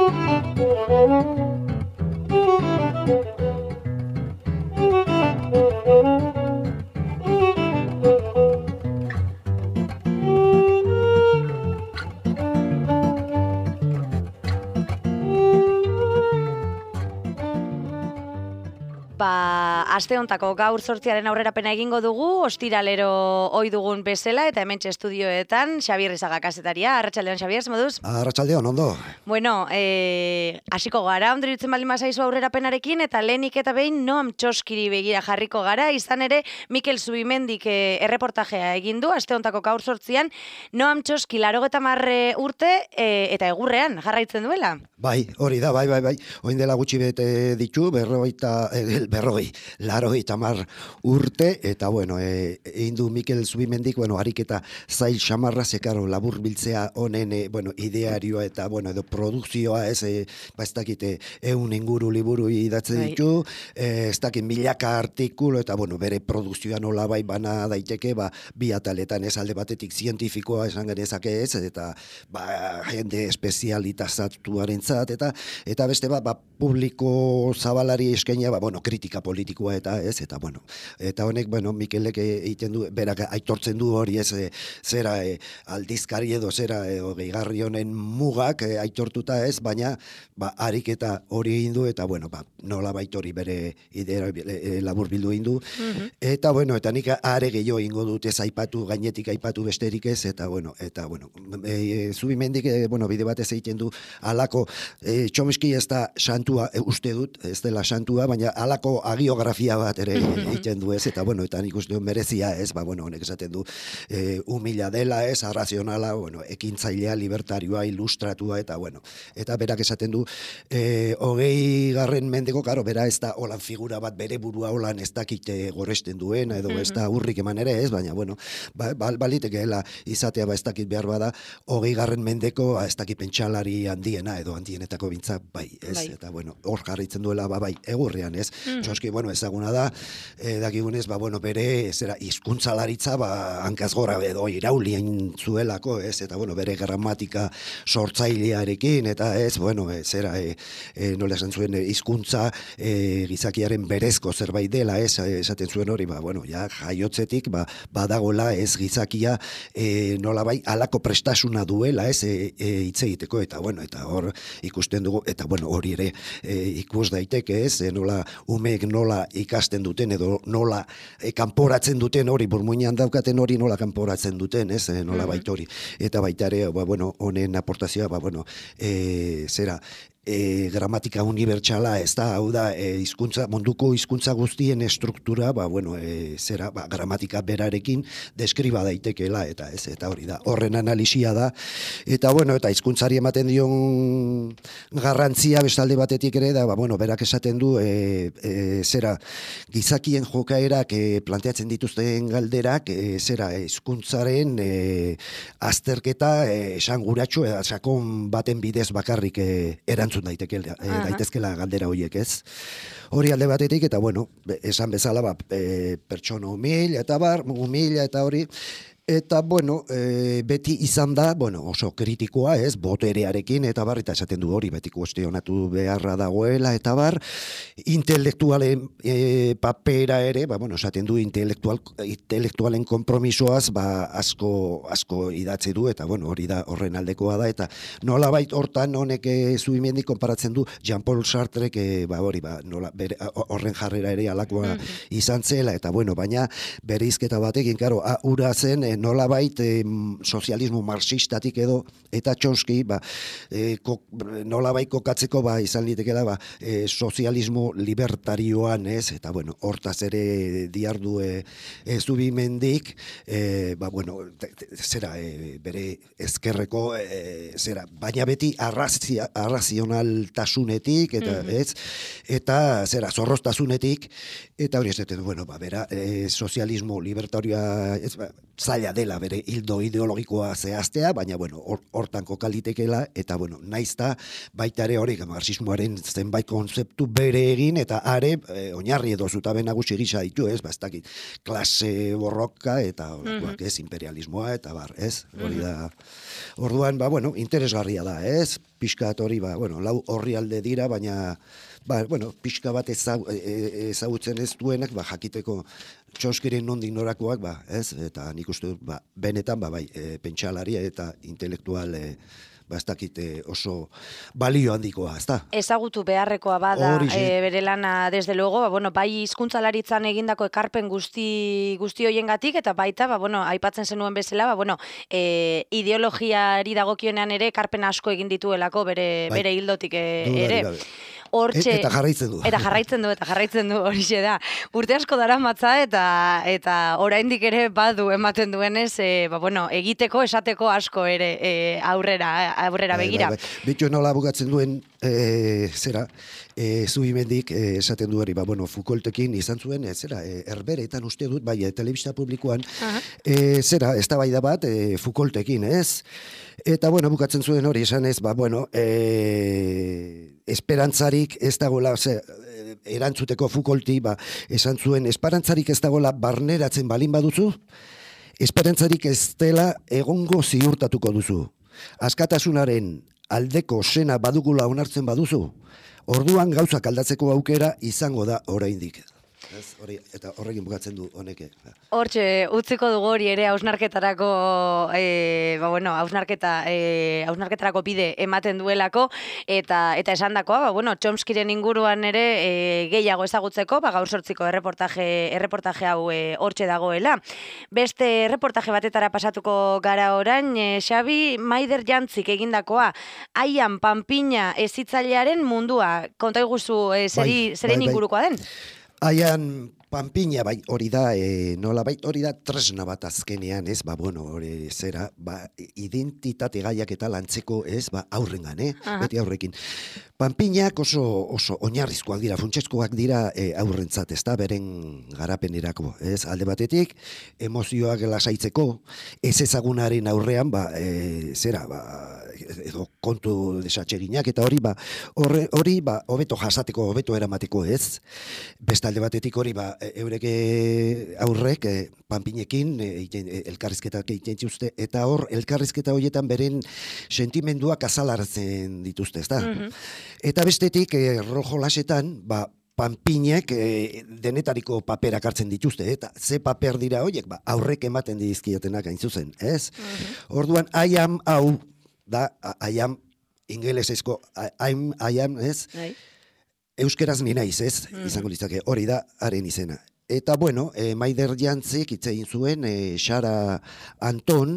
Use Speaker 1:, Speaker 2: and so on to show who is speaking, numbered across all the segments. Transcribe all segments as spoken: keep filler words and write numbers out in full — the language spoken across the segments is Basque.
Speaker 1: Ba, aste hontako gaur zortziaren aurrerapena egingo dugu, ostiralero ohi dugun bezala, eta hementxe estudioetan, Xabier Izaga kazetaria. Arratsaldeon, Xabier, moduz?
Speaker 2: Arratsaldeon, ondo.
Speaker 1: Bueno, eh, hasiko gara, ondiritzen baldin bazaizu aurrerapenarekin, eta lehenik eta behin Noam Txoskiri begira jarriko gara, izan ere, Mikel Zubimendik eh, erreportajea egin du, aste hontako gaur zortzian, Noam Txoski larogeta marre urte, eh, eta egurrean, jarraitzen duela?
Speaker 2: Bai, hori da, bai, bai, bai. Oin dela gutxi bete ditu, berrogeita, eh, berrogei, larogeita mar urte, eta bueno, e, egin du Mikel Zubimendik, bueno, ariketa zail xamarra, zekaro labur biltzea honen, e, bueno, idearioa eta, bueno, edo produkzioa, ez, e, ba, ez dakit, eun inguru liburu idatze ditu, e, ez dakit milaka artikulu, eta, bueno, bere produkzioa nola bai bana daiteke, ba, bi ataletan ez alde batetik zientifikoa esan genezake ez, eta, ba, jende espezialitazatuaren zat, eta, eta beste, ba, ba publiko zabalari eskaina, ba, bueno, kritika politikoa eta ez, eta bueno, eta honek, bueno, Mikelek egiten du, berak aitortzen du hori ez, e, zera e, aldizkari edo zera e, gehigarri honen mugak e, aitortuta ez, baina ba, ariketa hori egin du, eta bueno, ba, nola baitori bere idea e, labur bildu egin du, mm-hmm. eta bueno, eta nik are gehiago ingo dut ez aipatu, gainetik aipatu besterik ez, eta bueno, eta bueno, e, Zubimendik, e, bueno, bide batez egiten du, alako, e, Txomiski ez da santua, e, uste dut, ez dela santua, baina alako agiografia bat ere egiten du ez, eta bueno, eta nik uste dut merezia ez, ba bueno, honek esaten du e, humila dela ez, arrazionala, bueno, ekintzailea, libertarioa, ilustratua, eta bueno, eta berak esaten du, e, hogei garren mendeko, karo, bera ez da holan figura bat bere burua holan ez dakite goresten duena, edo ez da urrik eman ere ez, baina bueno, ba, ba, balitekeela izatea ba ez dakit behar bada, hogei garren mendeko ez dakit pentsalari handiena, edo handienetako bintza, bai, ez, bai. Eta bueno, hor jarritzen duela, ba bai, egurrean ez, mm. Txoski, bueno, ezaguna da, e, dakigunez, ba, bueno, bere, zera, hizkuntzalaritza, ba, hankaz gora edo iraulien zuelako, ez, eta, bueno, bere gramatika sortzailearekin, eta ez, bueno, e, zera, e, e, nola esan zuen, hizkuntza e, gizakiaren berezko zerbait dela, ez, esaten zuen hori, ba, bueno, ja, jaiotzetik, ba, badagola ez gizakia, e, nola bai, alako prestasuna duela, ez, e, e, hitz egiteko, eta, bueno, eta hor ikusten dugu, eta, bueno, hori ere e, ikus daiteke, ez, e, nola, umeek nola ikasten duten edo nola e, kanporatzen duten hori, burmuinean daukaten hori nola kanporatzen duten, ez, e, nola baitori. Eta baita ere, ba, bueno, honen aportazioa, ba, bueno, e, zera, E, gramatika unibertsala, ez da, hau da, e, hizkuntza, munduko hizkuntza guztien estruktura, ba, bueno, e, zera, ba, gramatika berarekin deskriba daitekeela, eta ez, eta hori da, horren analisia da, eta bueno, eta hizkuntzari ematen dion garrantzia bestalde batetik ere, da, ba, bueno, berak esaten du, e, e, zera, gizakien jokaerak e, planteatzen dituzten galderak, e, zera, hizkuntzaren e, azterketa e, esanguratsu, e, sakon baten bidez bakarrik e, erantzun daitezkela, e, daitezkela galdera horiek, ez? Hori alde batetik, eta bueno, esan bezala, ba, e, pertsona humil, eta bar, humil, eta hori, eta, bueno, e, beti izan da, bueno, oso kritikoa, ez, boterearekin, eta bar, eta esaten du hori, beti kuestionatu beharra dagoela, eta bar, intelektualen e, papera ere, ba, bueno, esaten du intelektual, intelektualen kompromisoaz, ba, asko, asko idatzi du, eta, bueno, hori da horren aldekoa da, eta nola bait hortan honek e, Zubimendik konparatzen du Jean-Paul Sartrek, e, ba, hori, ba, nola, bere, horren jarrera ere alakoa mm-hmm. izan zela, eta, bueno, baina bere izketa batekin, karo, ura zen, nolabait e, sozialismo marxistatik edo, eta Txoski, ba, e, kok, nolabait kokatzeko, ba, izan litekela, ba, e, sozialismo libertarioan, ez, eta, bueno, hortaz ere diardu e, e, Zubimendik, e, ba, bueno, te, te, zera, e, bere ezkerreko, e, zera, baina beti arrazia, arrazionaltasunetik, eta, mm-hmm. ez, eta, zera, zorroztasunetik, eta hori esaten, bueno, ba, bera, e, sozialismo libertarioa, ez, ba, zaila zaila dela bere hildo ideologikoa zehaztea, baina bueno, hortan kokalitekela, eta bueno, naizta baita ere hori, marxismoaren zenbait konzeptu bere egin, eta are, e, oinarri edo zutabe nagusi gisa ditu, ez, bastakit, klase borroka, eta olakoak, ez, imperialismoa, eta bar, ez, hori da, orduan, ba, bueno, interesgarria da, ez, pixkat hori, ba, bueno, lau horri alde dira, baina, ba, bueno, pixka bat ezagutzen ez duenak, ba, jakiteko Txoskiren nondik norakoak, ba, ez, eta nik uste dut, ba, benetan, ba, bai, e, pentsalaria eta intelektual, e, ba, ez dakit oso balio handikoa, ez da?
Speaker 1: Ezagutu beharrekoa bada e, bere lana, desde luego, ba, bueno, bai hizkuntzalaritzan egindako ekarpen guzti guzti hoiengatik, eta baita, ba, bueno, aipatzen zenuen bezala, ba, bueno, e, ideologiari dagokionean ere ekarpen asko egin dituelako bere, bai, bere hildotik e, ere. Hortxe,
Speaker 2: eta jarraitzen du.
Speaker 1: Eta jarraitzen du, eta jarraitzen du, horixe da. Urte asko dara matza, eta eta oraindik ere badu ematen duenez, e, ba, bueno, egiteko, esateko asko ere e, aurrera, aurrera begira.
Speaker 2: Bai, bai, bai. Bitu nola bukatzen duen, e, zera, e, Zubimendik e, esaten du hori, ba, bueno, Foucaultekin izan zuen, e, zera, e, Herberetan uste dut, bai, e, telebista publikoan, uh-huh. e, zera, eztabaida bat, e, Foucaultekin, ez? Eta, bueno, bukatzen zuen hori, esan ez, ba, bueno, e, esperantzarik ez dagoela, ze, erantzuteko Foucaulti, ba, esan zuen, esperantzarik ez dagoela barneratzen balin baduzu, esperantzarik ez dela egongo ziurtatuko duzu. Askatasunaren aldeko sena badugula onartzen baduzu, orduan gauzak aldatzeko aukera izango da oraindik. Ez, hori, eta horrekin bukatzen du honeke.
Speaker 1: Hortxe, utziko dugu hori ere hausnarketarako, e, ba, bueno, hausnarketa, e, hausnarketarako bide ematen duelako, eta eta esandakoa, ba, bueno, Chomskyren inguruan ere e, gehiago ezagutzeko, ba, gaur sortziko erreportaje, erreportaje hau e, hortxe dagoela. Beste erreportaje batetara pasatuko gara orain, e, Xabi, Maider Jantzik egindakoa, Aian Panpina ezitzailearen mundua, konta iguzu e, zeri, bai, zeren bai, ingurukoa den?
Speaker 2: Aian Panpina, bai, hori da, e, nola, bai, hori da tresna bat azkenean, ez, ba, bueno, hori zera, ba, identitate gaiak eta lantzeko, ez, ba, aurrengan, eh, uh-huh. beti aurrekin. Panpinak oso, oso oinarrizkoak dira, funtsezkoak dira e, aurrentzat, ez da, beren garapenerako, ez, alde batetik, emozioak lasaitzeko, ez ezagunaren aurrean, ba, e, zera, ba, edo kontu desatxeginak, eta hori, ba, hori, hori, ba, hobeto jasateko, hobeto eramateko, ez, beste alde batetik hori, ba, eureke aurrek, e, Panpinekin, e, e, elkarrizketak egiten dituzte, eta hor, elkarrizketa horietan beren sentimenduak azalaratzen dituzte, ez da? Mm-hmm. Eta bestetik, e, rojo lasetan, ba, Panpinek e, denetariko paperak hartzen dituzte, eta ze paper dira horiek, ba, aurrek ematen dizkietenak hain zuzen, ez? Mm-hmm. Orduan, aiam hau, da, aiam, ingelesezko, aiam, aiam, ez? Hai. Euskeraz ni naiz, ez? Mm. Izango litzake, hori da, haren izena. Eta, bueno, e, Maider Jantzik hitz egin zuen, e, Sara Anton,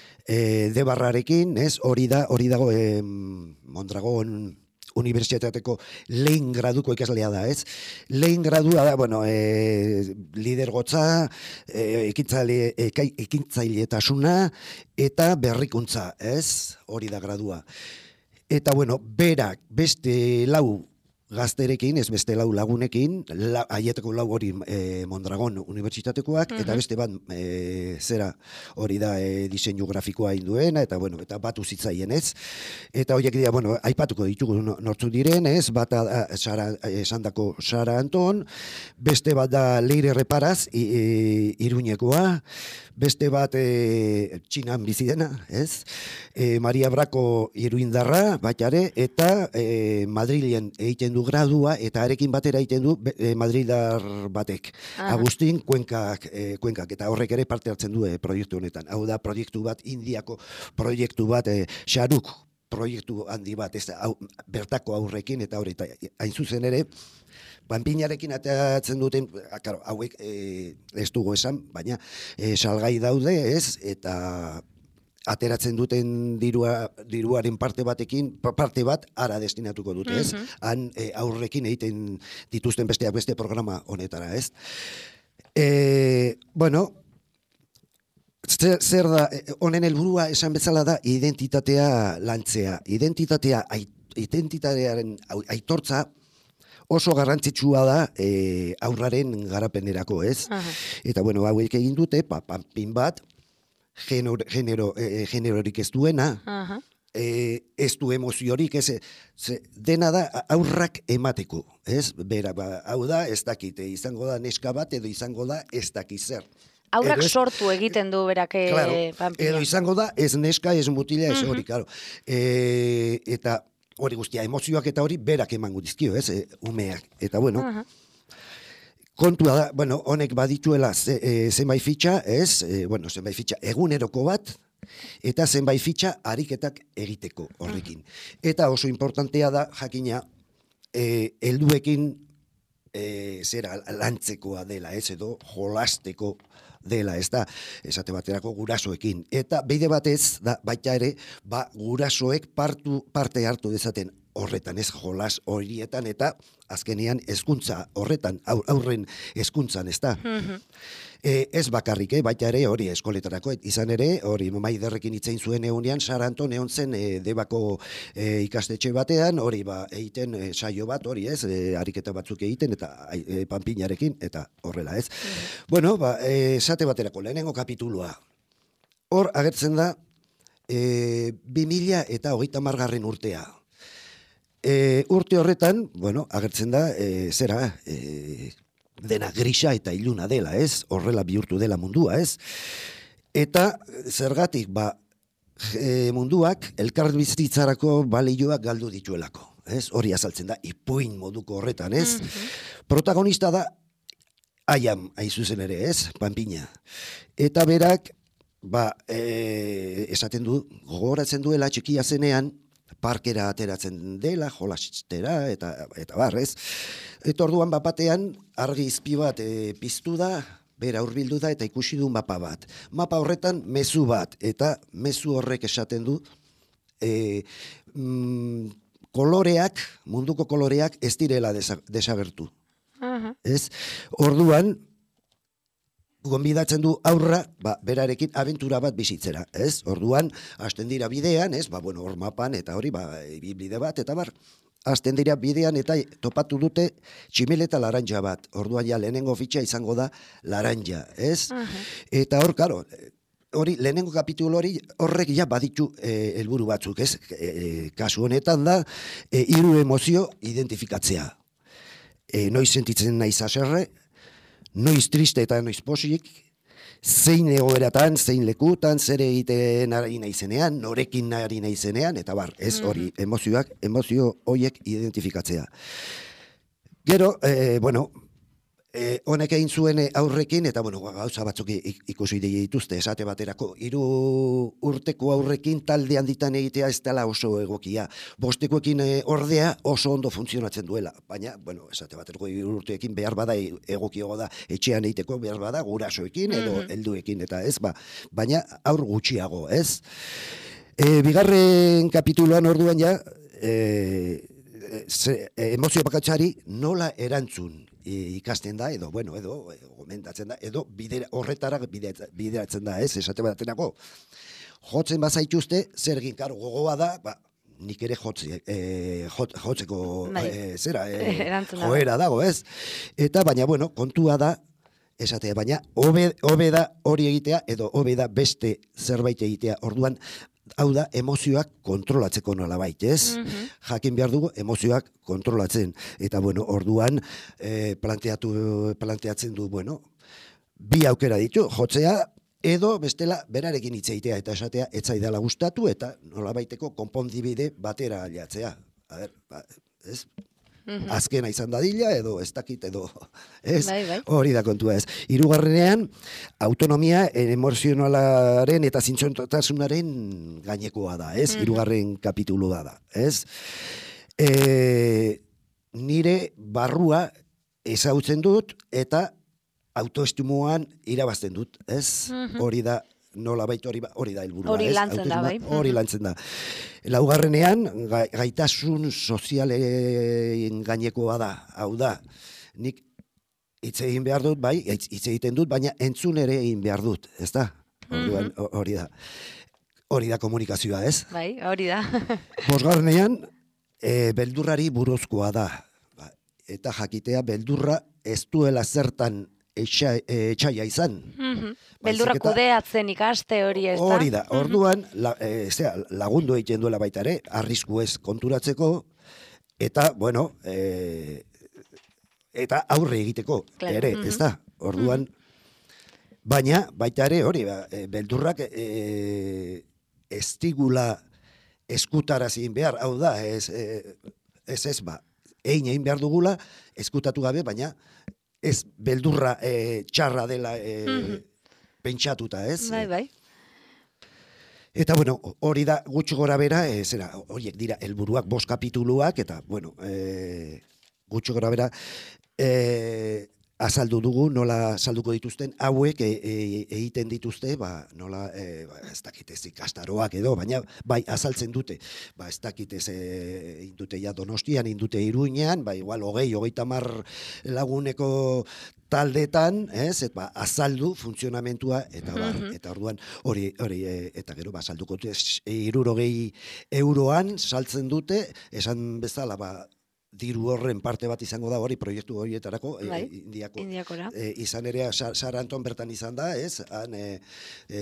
Speaker 2: e, Debarrarekin, ez? Hori da, hori dago, e, Mondragon Unibertsitateko lehen graduko ikaslea da, ez? Lehen gradua da, bueno, e, lidergotza, e, ekintzaile, e, ekintzailetasuna eta berrikuntza, ez? Hori da gradua. Eta, bueno, berak beste lau gazterekin, ez beste lau lagunekin, la, aieteko lau hori e, Mondragon Unibertsitatekoak, uh-huh. eta beste bat e, zera hori da e, diseinu grafikoa induena, eta bueno, eta batu zitzaien, ez? Eta horiek dira, bueno, aipatuko ditugu nortzuk diren, ez? Bata Sara, esandako Sara Anton, beste bat da Leire Reparaz, i, i, Iruñekoa, beste bat e, Txinan bizi dena, ez? E, Maria Brako Iruindarra, batxare, eta e, Madrilen egiten du gradua, eta arekin batera egiten du e, Madridar batek. Aha. Agustin Kuenkak, e, Kuenkak, eta horrek ere parte hartzen du e, proiektu honetan. Hau da, proiektu bat, Indiako proiektu bat, e, Xaruk proiektu handi bat, ez, hau, bertako aurrekin, eta hori, hain zuzen ere, Panpinarekin atatzen duten, akaro, hauek e, ez dugu esan, baina e, salgai daude, ez, eta ateratzen duten dirua, diruaren parte batekin, parte bat ara destinatuko dute, ez? Mm-hmm. Han e, aurrekin egiten dituzten besteak beste programa honetara, ez? E, bueno, zer, zer da, honen helburua esan bezala da identitatea lantzea. Identitatea, identitatearen aitortza, oso garrantzitsua da e, aurraren garapenerako, ez? Aha. Eta, bueno, hauek egin dute, pa, panpin bat, genero, genero, e, generorik ez duena,
Speaker 1: Aha.
Speaker 2: e, ez du emoziorik, ez, ze, dena da aurrak emateko, ez? Bera, ba, hau da, ez dakite, izango da neska bat, edo izango da ez dakit zer.
Speaker 1: Aurrak
Speaker 2: Edo ez-
Speaker 1: sortu egiten du berak eh,
Speaker 2: Claro,
Speaker 1: panpina.
Speaker 2: edo izango da, ez neska, ez mutila, ez
Speaker 1: Mhm.
Speaker 2: hori, claro. E, eta hori guztia, emozioak eta hori berak emango dizkio, ez, e, umeak. Eta bueno,
Speaker 1: Aha.
Speaker 2: kontua da, bueno, honek badituela ze, e, zenbait fitxa, ez, e, bueno, zenbait fitxa eguneroko bat, eta zenbait fitxa ariketak egiteko horrekin. Eta oso importantea da, jakina, e, helduekin e, zera lantzekoa dela, ez, edo jolasteko dela, ez da, esate baterako gurasoekin. Eta beide batez, da, baita ere, ba, gurasoek partu, parte hartu dezaten horretan, ez, jolas horietan, eta azkenean hezkuntza horretan, aur, aurren hezkuntzan, ez da. E, ez bakarrik, eh, baita ere hori eskoletarako, et, izan ere, hori Maiderrekin hitzein zuen egunean, Saranton egon zen e, Debako e, ikastetxe batean, hori ba, egiten e, saio bat, hori ez, e, ariketa batzuk egiten, eta e, panpinarekin, eta horrela ez. Bueno, ba, e, esate baterako, lehenengo kapitulua. Hor agertzen da, e, bi mila eta hogeita margarren urtea. E, urte horretan, bueno, agertzen da, e, zera, e, dena grisa eta iluna dela, ez? Horrela bihurtu dela mundua, ez? Eta zergatik, ba, e, munduak elkarbizitzarako balioak galdu dituelako, ez? Hori azaltzen da, ipuin moduko horretan, ez? Protagonista da, aiam, hain zuzen ere, ez? Panpina. Eta berak, ba, e, esaten du, gogoratzen duela txikia zenean, parkera ateratzen dela, jolastera, eta, eta barrez. Eta orduan bapatean argi izpi bat e, piztu da, bera hurbildu da eta ikusi du mapa bat. Mapa horretan mezu bat, eta mezu horrek esaten du e, mm, koloreak, munduko koloreak ez direla desa, desagertu.
Speaker 1: Aha.
Speaker 2: Ez? Orduan, gonbidatzen du aurra, ba, berarekin abentura bat bizitzera, ez? Orduan, hasten dira bidean, ez? Ba, bueno, hor mapan, eta hori, ba, bide bat, eta bar, hasten dira bidean, eta topatu dute tximeleta laranja bat. Orduan, ja, lehenengo fitxa izango da laranja, ez?
Speaker 1: Aha.
Speaker 2: Eta hor, karo, hori, lehenengo kapitulu hori, horrek ja baditu eh, helburu batzuk, ez? E, kasu honetan da, e, hiru emozio identifikatzea. E, noiz sentitzen naiz haserre, noiz triste eta noiz posik, zein egoeratan, zein lekutan, zer egiten ari naizenean, norekin ari naizenean, eta bar, ez hori, emozioak, emozio horiek identifikatzea. Gero, eh, bueno, eh, honek egin zuen aurrekin, eta bueno, gauza batzuk ik- ikusi dituzte, esate baterako, hiru urteko aurrekin talde handitan egitea ez dela oso egokia. Bostekoekin eh, ordea oso ondo funtzionatzen duela, baina, bueno, esate baterako hiru urteekin behar bada e- egokiogo da etxean egiteko, behar bada gurasoekin edo helduekin, eta ez, ba, baina aur gutxiago, ez? E, bigarren kapituluan orduan ja, e, ze, emozio bakatzari nola erantzun e, ikasten da, edo, bueno, edo, e, gomendatzen da, edo bidera, horretara bide- bideratzen da, ez, esate baterako. Jotzen bazaituzte, zer egin, karo, gogoa da, ba, nik ere jotze, e, jot, jotzeko
Speaker 1: Bai.
Speaker 2: e, zera, e,
Speaker 1: Erantzuna da.
Speaker 2: joera dago, ez? Eta, baina, bueno, kontua da, esatea, baina, hobe, hobe da hori egitea, edo hobe da beste zerbait egitea. Orduan, hau da, emozioak kontrolatzeko nolabait, ez? Jakin behar dugu emozioak kontrolatzen. Eta, bueno, orduan, eh, planteatu, planteatzen du, bueno, bi aukera ditu, jotzea, edo bestela berarekin hitz egitea eta esatea ez zaidala gustatu eta nolabaiteko konpondibide batera aileatzea. A ber, ba, ez? Azkena izan dadila edo ez dakit edo ez?
Speaker 1: Bai, bai.
Speaker 2: Hori da kontua ez. Hirugarrenean autonomia emozionalaren eta zintzotasunaren gainekoa da, ez? Hirugarren kapitulua da, ez? E, nire barrua ezagutzen dut eta autoestimuan irabazten dut, ez? Hori da nolabait hori ba- hori da helburua,
Speaker 1: Hori
Speaker 2: ez?
Speaker 1: lantzen da, bai.
Speaker 2: Autoestima, hori lantzen da. Laugarrenean ga- gaitasun sozialen gainekoa da, hau da. Nik hitz egin behar dut, bai, hitz hitz egiten dut, baina entzun ere egin behar dut, ezta? Orduan ho- hori da. Hori da komunikazioa, ez?
Speaker 1: Bai, hori da.
Speaker 2: Bosgarrenean, e, beldurrari buruzkoa da. Ba, eta jakitea beldurra ez duela zertan etxaia izan.
Speaker 1: Beldurra kudeatzen ikaste hori ez da?
Speaker 2: Hori da, orduan la, e, zera, lagundu egiten duela baita ere, arrisku ez konturatzeko, eta, bueno, e, eta aurre egiteko claro. ere, ez da? Orduan, baina, baita ere, hori, ba, e, beldurrak e, ez digula eskutarazin behar, hau da, ez, e, ez ez, ba, egin egin behar dugula, eskutatu gabe, baina ez beldurra e, txarra dela e, pentsatuta, ez?
Speaker 1: Bai, bai.
Speaker 2: Eta, bueno, hori da gutxi gora bera, e, zera, horiek dira, helburuak bost kapituluak, eta, bueno, e, gutxi gora bera, e, azaldu dugu, nola salduko dituzten, hauek e, e, egiten dituzte, ba, nola, e, ba, ez dakit ez ikastaroak edo, baina, bai, azaltzen dute, ba, ez dakit ez e, indute ja Donostian, indute Iruinean, ba, igual, hogei, hogeita mar laguneko taldetan, ez, et, ba, azaldu funtzionamentua, eta bar, eta orduan, hori, hori, e, eta gero, ba, salduko dute, hirurogei euroan saltzen dute, esan bezala, ba, diru horren parte bat izango da hori proiektu horietarako
Speaker 1: bai,
Speaker 2: e, indiako,
Speaker 1: indiakora.
Speaker 2: E, izan ere Sara Anton bertan izan da, ez? Han e, e,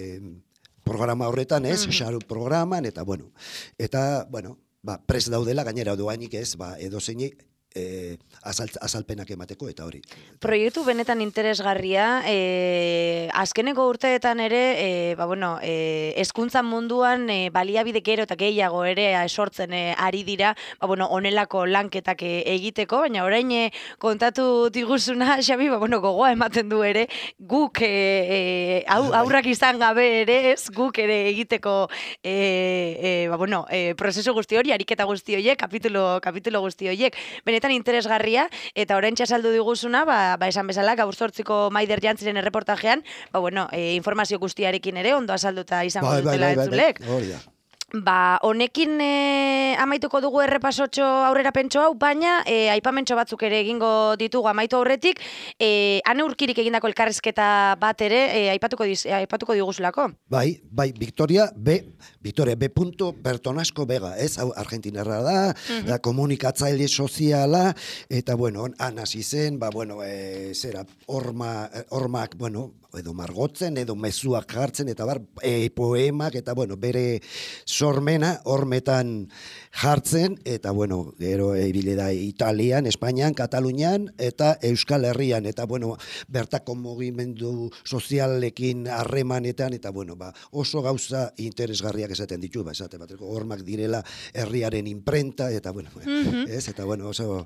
Speaker 2: programa horretan, ez? Mm-hmm. Xaru programan eta bueno, eta bueno, ba prest daudela gainera doainik ez, ba edozeini E, azal, azalpenak emateko eta hori.
Speaker 1: Proiektu benetan interesgarria, e, azkeneko urteetan ere, e, ba, bueno, e, hezkuntza munduan e, baliabide gero eta gehiago ere sortzen e, ari dira, ba, bueno, onelako lanketak e, egiteko, baina orain e, kontatu diguzuna, Xabi, ba, bueno, gogoa ematen du ere, guk e, e, au, aurrak izan gabe ere, ez, guk ere egiteko e, e, ba, bueno, e, prozesu guzti hori, ariketa guzti horiek, kapitulo, kapitulo guzti horiek, benetan interesgarria, eta oraintxe azaldu diguzuna, ba, ba esan bezala, gaur zortziko Maider Jantziren erreportajean, ba, bueno, e, informazio guztiarekin ere, ondo azalduta izango
Speaker 2: bai,
Speaker 1: dutela
Speaker 2: bai, bai,
Speaker 1: entzulek.
Speaker 2: Bai, hori da.
Speaker 1: Ba, honekin e, amaituko dugu errepasotxo aurrera pentso hau, baina e, aipamentxo batzuk ere egingo ditugu amaitu aurretik, e, Ane Urkirik egindako elkarrezketa bat ere e, aipatuko, diz, aipatuko diguzulako.
Speaker 2: Bai, bai, Victoria B, Victoria B. Bertonasko Vega, ez, hau argentinarra da, uh-huh. da komunikatzaile soziala, eta bueno, han hasi zen, ba, bueno, e, zera, horma, hormak, bueno, edo margotzen, edo mezuak jartzen, eta bar, e, poemak, eta bueno, bere sormena hormetan jartzen, eta bueno, gero ibile da Italian, Espainian, Katalunian, eta Euskal Herrian, eta bueno, bertako mugimendu sozialekin harremanetan, eta bueno, ba, oso gauza interesgarriak esaten ditu, ba, esate bateko hormak direla herriaren imprenta, eta bueno, mm-hmm. ez, eta bueno, oso...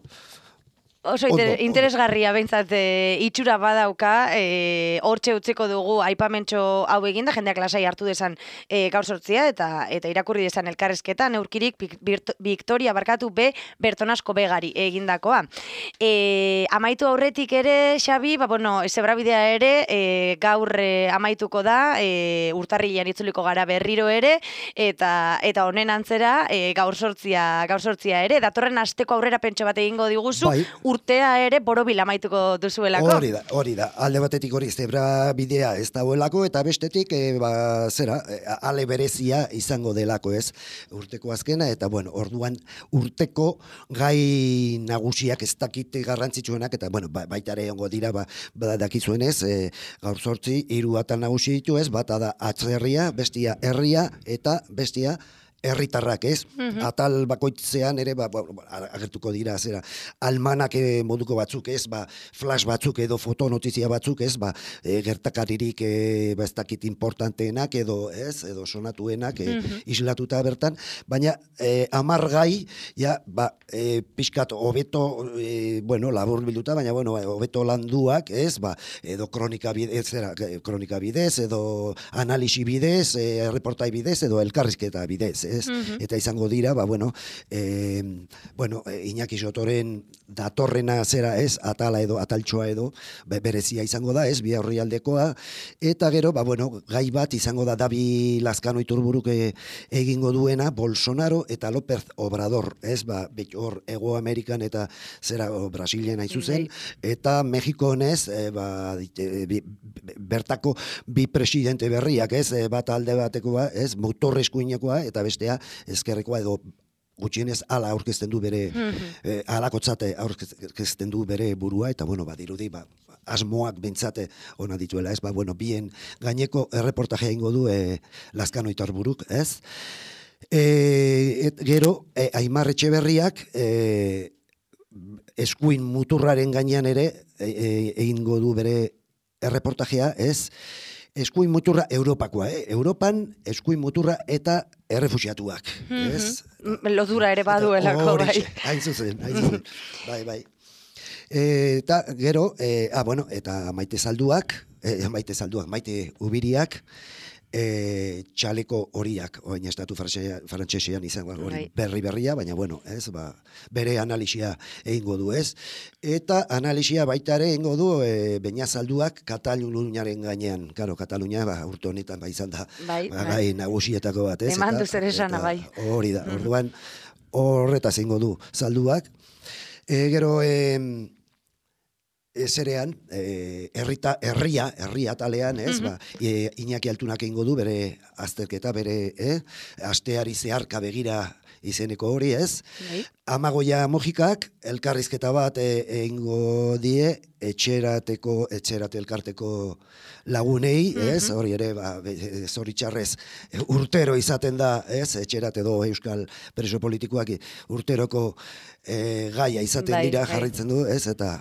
Speaker 1: Oso inter, interesgarria behintzat e, itxura badauka, e, hortxe utziko dugu aipamentxo hau eginda, jendeak lasai hartu desan e, gaur sortzia, eta eta irakurri desan elkarrezketa, Neurkirik Victoria barkatu B Bertonasko Begari egindakoa. E, amaitu aurretik ere, Xabi, ba, bueno, zebrabidea ere, e, gaur e, amaituko da, e, urtarrilean itzuliko gara berriro ere, eta eta honen antzera, e, gaur sortzia, gaur sortzia ere, datorren asteko aurrera pentso bat egingo diguzu, bai. Urtea ere borobil amaituko duzuelako.
Speaker 2: Hori da, hori da. Alde batetik hori zebra bidea ez dagoelako, eta bestetik, e, ba, zera, ale berezia izango delako ez urteko azkena, eta bueno, orduan urteko gai nagusiak ez dakite garrantzitsuenak, eta bueno, ba, baita ere ongo dira, ba, ba dakizuenez, e, gaur sortzi, hiru atal nagusi ditu ez, bata da atzerria, bestia herria, eta bestia herritarrak, ez? Mm-hmm. Atal bakoitzean ere, ba, ba, agertuko dira, zera, almanak moduko batzuk, ez? Ba, flash batzuk edo fotonotizia batzuk, ez? Ba, e, gertakaririk, e, ba, ez dakit importanteenak edo, ez? Edo sonatuenak, e, mm-hmm. islatuta bertan, baina e, amar gai, ja, ba, e, pixkat hobeto, e, bueno, labur bilduta, baina, bueno, hobeto landuak, ez? Ba, edo kronika bidez, zera, kronika bidez, edo analisi bidez, e, reportai bidez, edo elkarrizketa bidez, ez? Uh-huh. Eta izango dira, ba, bueno, e, bueno, Iñaki Sotoren datorrena zera, ez, atala edo, ataltxoa edo, be, berezia izango da, ez, bi aurrialdekoa, eta gero, ba, bueno, gai bat izango da Dabi Lazkano Iturburuk e, egingo duena, Bolsonaro eta López Obrador, ez, ba, hor, Ego Amerikan eta zera, o, Brasilien hain zuzen, eta Mexiko honez, e, ba, e, bi, bertako bi presidente berriak, ez, e, bat alde batekoa, ez, motor eskuinekoa, eta beste ezkerrekoa edo gutxienez ala aurkezten du bere mm-hmm. eh, alakotzate aurkezten du bere burua, eta bueno, badirudi ba, asmoak bentsate ona dituela, ez? Ba, bueno, bien gaineko erreportajea ingo du e, Lazkano Itarburuk, ez? E, et, gero, e, Aimar Etxeberriak e, eskuin muturraren gainean ere egingo e, du bere erreportajea, ez? Eskuin muturra Europakoa, eh? Europan eskuin muturra eta errefuxiatuak, ez?
Speaker 1: Mm-hmm. Lotura ere baduelako, bai.
Speaker 2: Hain zuzen, hain zuzen, bai, bai. Eta gero, e, ah, bueno, eta Maite Zalduak, e, Maite Zalduak, Maite Ubiriak, e, txaleko horiak, oain estatu frantsesean izan hori berri berria, baina bueno, ez, ba, bere analisia egingo du, ez? Eta analisia baita ere egingo du e, Beñazalduak Kataluniaren gainean, karo, Katalunia, ba, urte honetan ba, izan da,
Speaker 1: bai,
Speaker 2: ba, gai nagusietako bat, ez?
Speaker 1: Eman du zer esana, bai.
Speaker 2: Hori da, orduan, horretaz egingo du Zalduak. E, gero, e, zerean, e, herrita, herria, herria talean, ez, mm-hmm. ba, e, Iñaki Altunak egingo du bere azterketa, bere, eh, asteari zeharka begira izeneko hori, ez? Bai. Amagoia Mojikak, elkarrizketa bat egingo die, etxerateko, etxerate elkarteko lagunei, mm-hmm. ez? Hori ere, ba, zoritxarrez, urtero izaten da, ez? Etxerate do euskal preso politikoak urteroko e, gaia izaten bai, dira, bai. Jarraitzen du, ez? Eta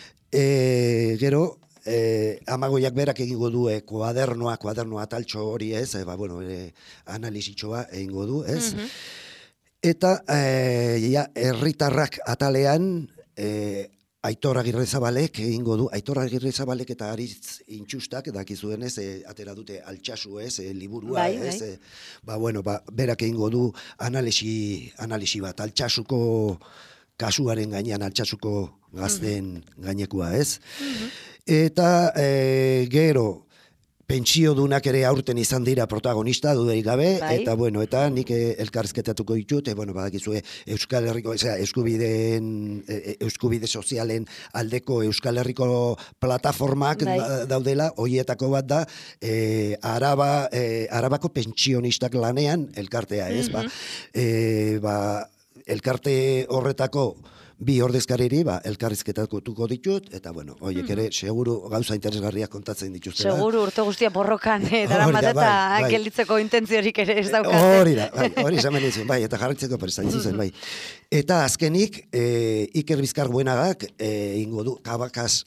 Speaker 2: E, gero, e, Amagoiak berak egingo du e, kuadernoa, kuadernoa taltxo hori, ez, e, ba, bueno, e, analizitxoa egingo du, ez? Mm-hmm. Eta, e, ja, herritarrak atalean, e, Aitor Agirrezabalek egingo du, Aitor Agirrezabalek eta Aritz Intxustak, dakizuen ez, e, atera dute altxasu, ez, e, liburua, bai, ez, bai. E, ba, bueno, ba, berak egingo du analisi, analisi bat, altxasuko kasuaren gainean, altxasuko gazten mm-hmm. gainekua, ez? Mm-hmm. Eta e, gero, pentsiodunak ere aurten izan dira protagonista, dudarik gabe, bai. Eta bueno, eta nik elkarrizketatuko ditut, e, bueno, badakizue Euskal Herriko, eza, eskubideen, e, eskubide sozialen aldeko Euskal Herriko plataformak bai. Daudela, horietako bat da, e, Araba, e, Arabako pentsionistak lanean elkartea, ez? Mm-hmm. Ba, e, ba, elkarte horretako bi ordezkariri, ba, elkarrizketatuko ditut, eta bueno, horiek ere, seguru gauza interesgarriak kontatzen dituztela.
Speaker 1: Seguru urte guztia borrokan, eh, daramat eta bai, bai. Gelditzeko intentziorik ere ez daukate.
Speaker 2: Hori da, bai, hori esamen izan, bai, eta jarritzeko presta izan, bai. Eta azkenik, e, Iker Bizkar Buenagak, e, ingo du, Kabakaz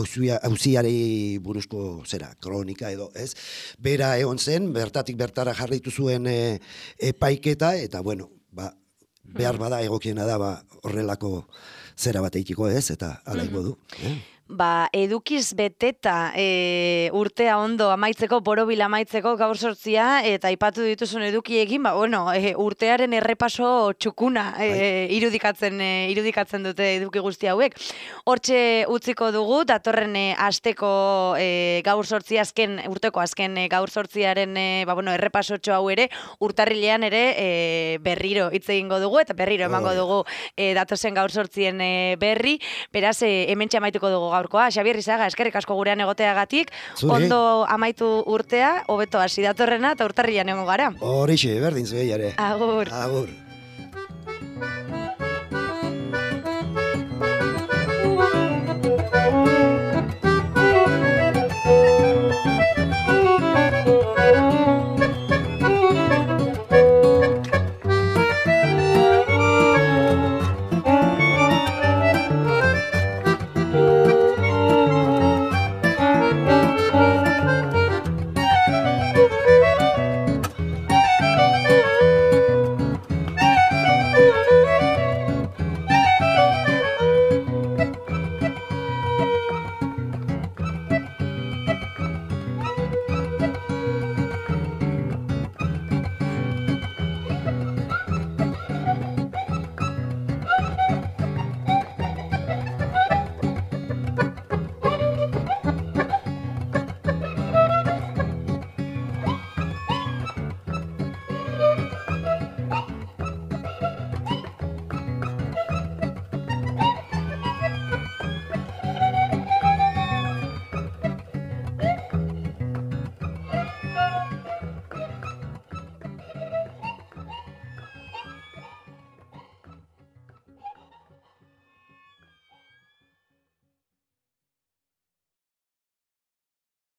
Speaker 2: auziari buruzko zera, kronika edo, ez? Bera egon zen, bertatik bertara jarritu zuen e, epaiketa, eta bueno, ba, behar bada egokiena da ba, horrelako zera bat eitiko ez, eta ala ingo du. Eh?
Speaker 1: Ba, edukiz beteta e, urtea ondo amaitzeko, borobil amaitzeko gaur sortzia, eta aipatu dituzun edukiekin, ba, bueno, e, urtearen errepaso txukuna e, irudikatzen, e, irudikatzen dute eduki guzti hauek. Hortxe utziko dugu, datorren e, asteko e, gaur sortzia azken, urteko azken e, gaur sortziaren e, ba, bueno, errepaso txo hau ere, urtarrilean ere e, berriro hitz egingo dugu, eta berriro emango dugu e, datozen gaur sortzien e, berri, beraz, e, hementxe amaituko dugu gaurkoa. Xabier Izaga, eskerrik asko gurean egoteagatik. Zuri. Ondo amaitu urtea, hobeto hasi datorrena eta urtarrilean egongo gara.
Speaker 2: Horixe, berdin zuei ere.
Speaker 1: Agur.
Speaker 2: Agur.